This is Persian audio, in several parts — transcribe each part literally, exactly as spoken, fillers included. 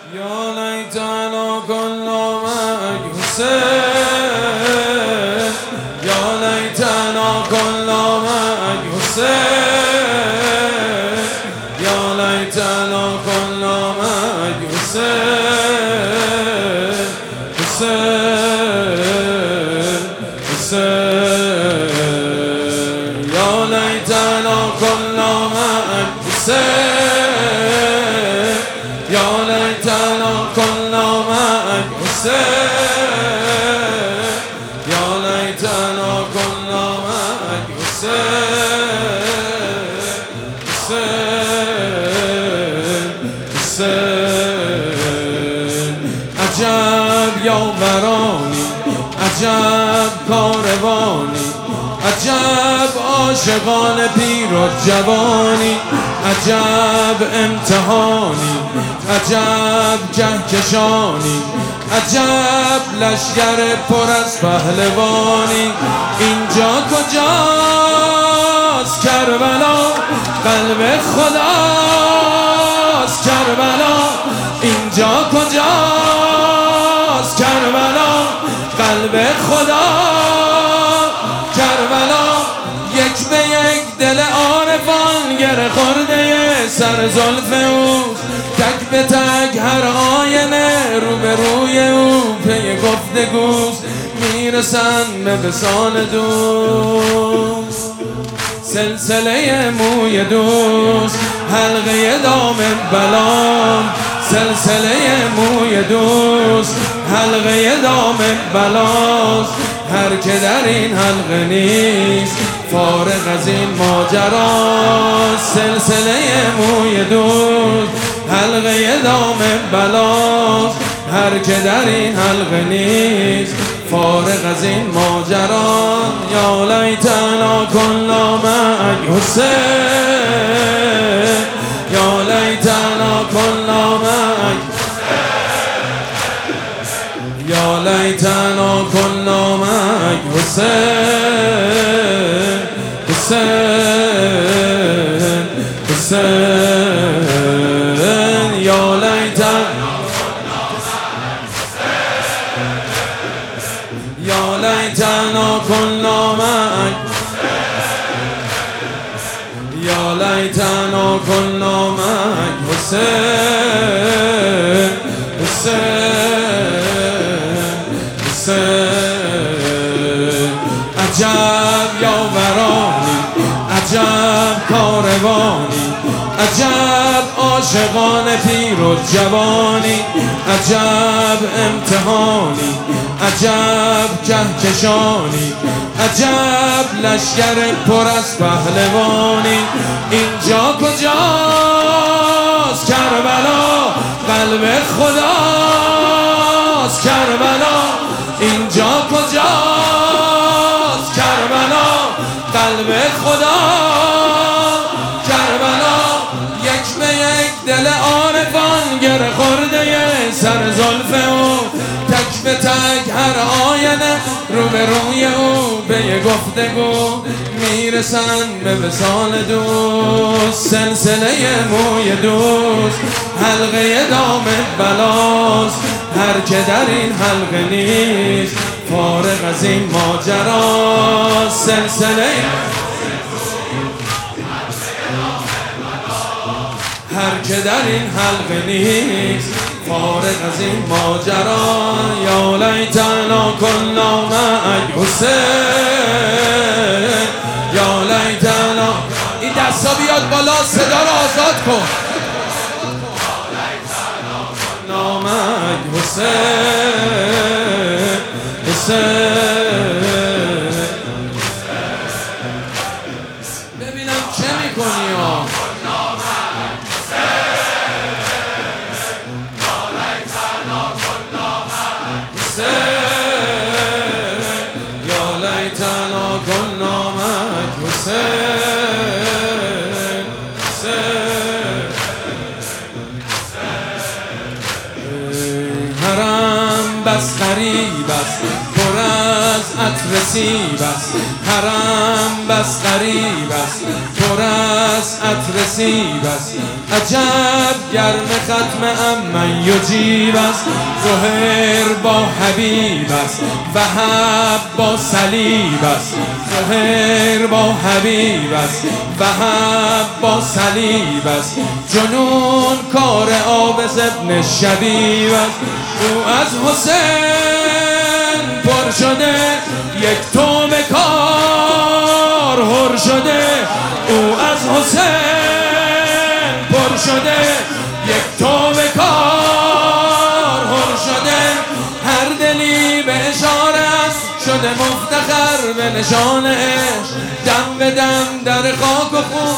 یا لیتنا کنا معک حسین، یا لیتنا کنا معک حسین، یا لیتنا کنا معک حسین، حسین، حسین، یا لیتنا کنا معک حسین، یا لیتنا کنا معک حسین، یا لیتنا کنا معک حسین، حسین، حسین. عجب یاورانی، عجب کاروانی، عجب عاشقان پیر و جوانی، عجب امتحانی، عجب کهکشانی، عجب لشگر پر از پهلوانی. اینجا کجاست کربلا؟ قلب خداست کربلا. اینجا کجاست کربلا؟ قلب خدا کربلا. یک به یک دل عارفان گره خورده سر زلف او، تک به تک هر آینه رو به روی او پی گفتگوست، میرسن به وصال دوست. سلسله موی دوست، حلقه دام بلام، سلسله موی دوست، حلقه دام بلاست. هر که در این حلقه نیست فارغ از این ماجراست. سلسله موی دوست، حلقه دام بلاست. هر که در این حلقه نیست فارغ از این ماجراست. یا لیتنا کنا معک حسین، یا لیتنا کنا معک، یا لیتنا کنا معک حسین، حسین، حسین، یا لیتنا، یا لیتنا کنا معک، یا لیتنا کنا معک حسین، حسین، حسین. عجب یاورانی، عجب کاروانی، عجب عاشقان پیر و جوانی، عجب امتحانی، عجب کهکشانی، عجب لشگر پر از پهلوانی. اینجا کجاست کربلا؟ قلب خداست کربلا. اینجا کجاست کربلا؟ قلب خدا کربلا. یک به یک دل عارفان گره خورده سر زلف او، تک به تک هر آینه رو به روی او به یه گفتگو، میرسن به وصال دوست. سلسله موی دوست، حلقه دام بلاست. هر که در این حلقه نیست فارغ از این ماجراست. سلسله هر که در این حلقه نیست فارغ از این ماجرا. یا لیتنا کنا معک حسین، یا لیتنا. این دستا بیاد بالا، صدا رو آزاد کن. کنا معک حسین، حسین. ببینم چه میکنی ها. یا لیتنا کنا معک حسین، حسین. حرم بس غریب است پر از عطر رسیب است، حرم بس غریب است، پر از عطر سیب است. عجب گرم ختم امن یجیب است، زهر با حبیب است، وهب با صلیب است. زهر با حبیب است، وهب با صلیب است. جنون کار عابس ابن شبیب است. او از حسین پر شده، یک توبه کار هر شده. او از حسین پر شده، یک توبه کار هر شده. هر دلی به اشاره است شده مفتخر به نشان عشق، دم به دم در خاک و خون.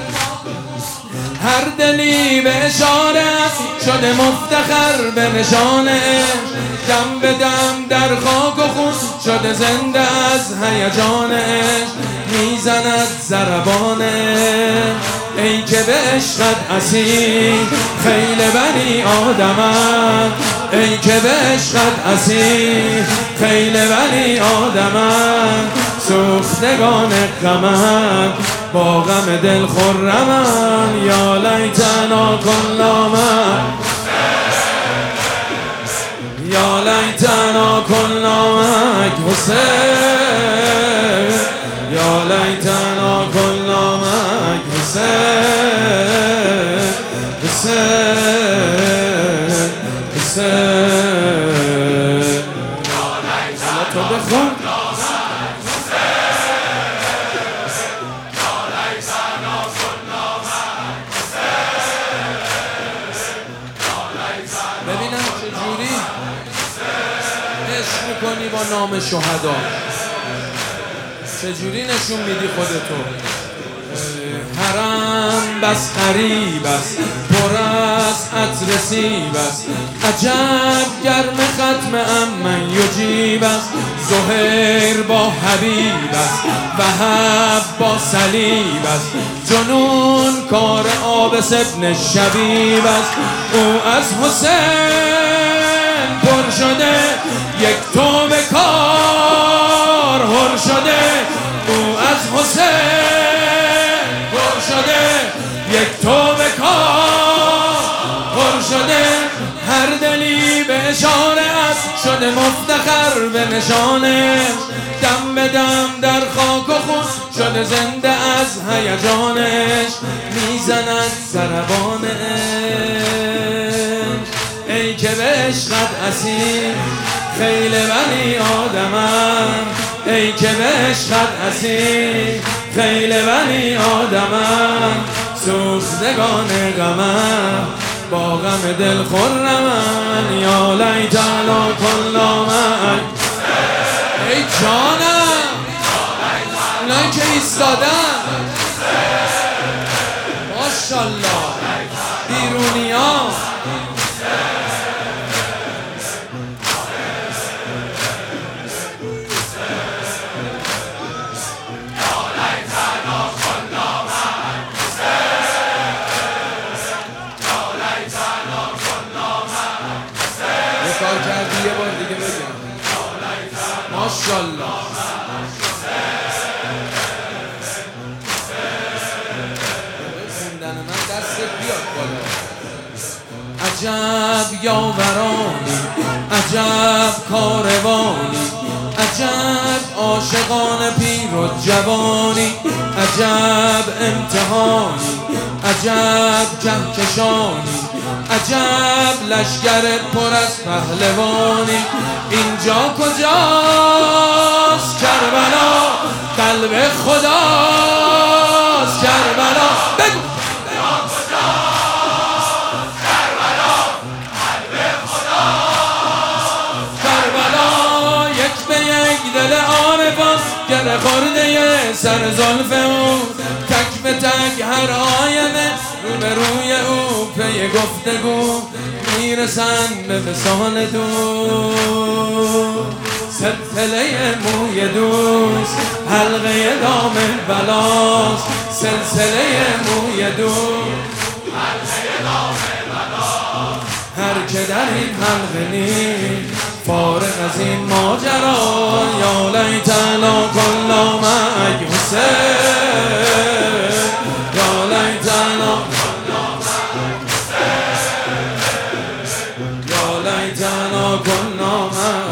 هر دلی به اشاره است شده مفتخر به نشان عشق، دم به دم در خاک و خون شده زنده از هیجان عشق. میزند ضربان ای که به عشقت اسیر خیل بنی آدمم، ای که به عشقت اسیر خیل بنی آدمم. سوختگان غمم با غم دل خرمم، یا لیتنا کنا معک، یا لیتنا کنا معک حسین، یا لیتنا کنا معک حسین، حسین، حسین. تو بخون ببینم چجوری عشق میکنی با نام شهدا، چجوری نشون میدی خودتو. حرم بس غریب است، پر از عطر سیب است. عجب گرم ختم امن یجیب است، زهر با حبیب است، وهب با صلیب است. جنون کار عابس ابن شبیب است. او از حسین پر شده، یک توبه کار هر شده. او از حسین پر شده، یک توبه کار هر شده. هر دلی به اشاره است شده مفتخر به نشانش، دم به دم در خاک و خون شده زنده از هیجانش. میزند ضربانش ای که به عشقت اسیر خیل بنی آدمم، ای که به عشقت اسیر خیل بنی آدمم. سوختگان غمم با غم دل خرمم، یا لیتنا کنا معک. ای جانم اونایی که ایستادن ماشالله بیرونی ها. کار کردی یه بار دیگه بگم ماشالله. خوندن من دستت بیاد بالا. عجب یاورانی، عجب کاروانی، عجب عاشقان پیر و جوانی، عجب امتحانی، عجب کهکشانی، عجب لشگر پر از پهلوانی. اینجا کجاست کربلا، قلب خداست کربلا. بگو اینجا کجاست کربلا، قلب خداست کربلا. یک به یک دل عارفان گره خورده سر زلف او، تک به تک هر آینه رو به روی او پی گفتگو میرسن به وصال دو. سلسله موی دوست حلقه دام بلاست، سلسله موی دوست حلقه دام بلاست. هر که در این حلقه نیست فارغ از این ماجرا یا لیتنا کنا معک حسین یا لیتنا یا لیتنا کنا معک